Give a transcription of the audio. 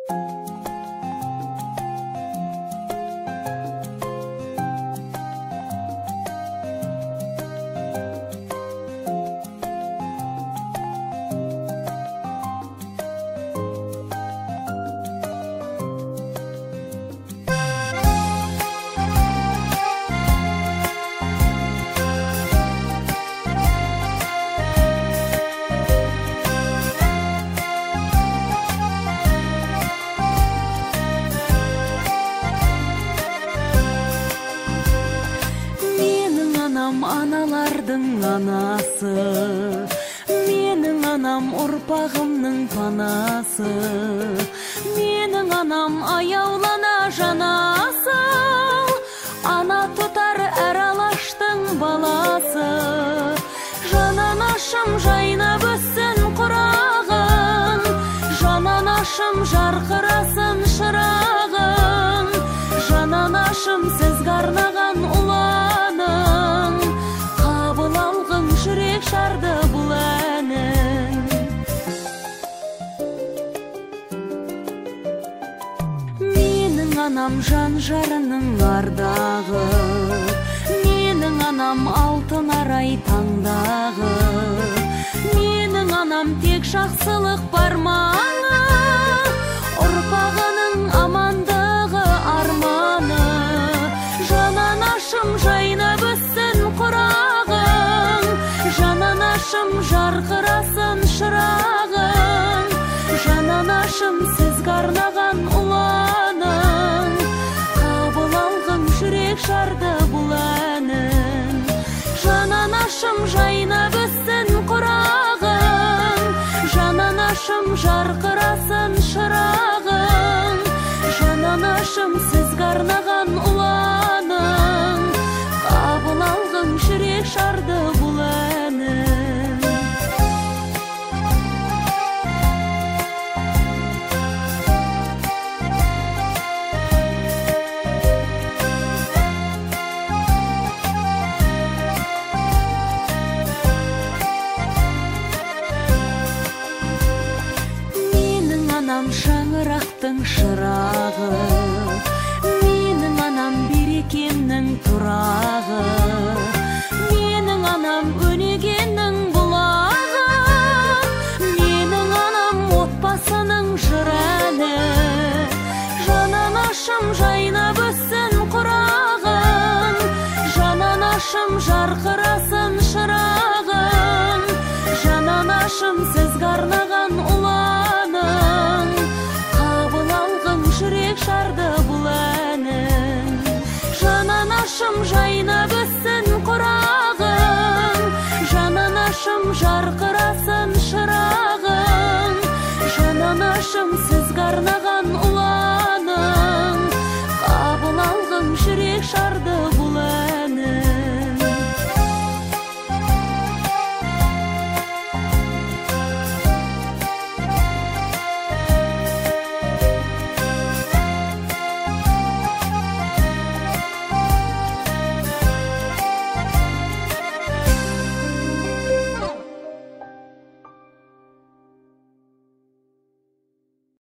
Аналардың анасы, менің анам ұрпағымның панасы, менің анам аяулана жанасы, ана тұтар әр алаштың баласы. Жананашым жайнап өссін құрағын, жананашым жарқырасын шырағын, жананашым сізге арнаған ұланың, қабыл алғын жүрек шарды бұл әнің. Менің анам жан жарының ардағы, менің анам алтын арай таңдағы, менің анам тек жақсылық бар маңы, ұрпағының амандығы арманы. Жананашым жайнап өссін құрағын, жананашым жарқырасын шырағын, жананашым сізге арнаған ұланың, қабыл алғын жүрек шарды бұл әнің. Жананашым жайнап өссін құрағын, жананашым жарқырасын шырағын, жананашым сізге арнаған ұланың, қабыл алғын жүрек шарды бұл әнің. Менің анам шаңырақтың шырағы, менің анам берекемнің тұрағы, менің анам өнегенің бұлағы, менің анам отбасының жырәні. Жананашым жайнап өссін құрағын, жананашым жарқырасын шырағын, жананашым сізге арнаған ұланың, қабыл алғын жүрек шарды бұл әнің. Жананашым жайнап өссін құрағын, жананашым жарқырасын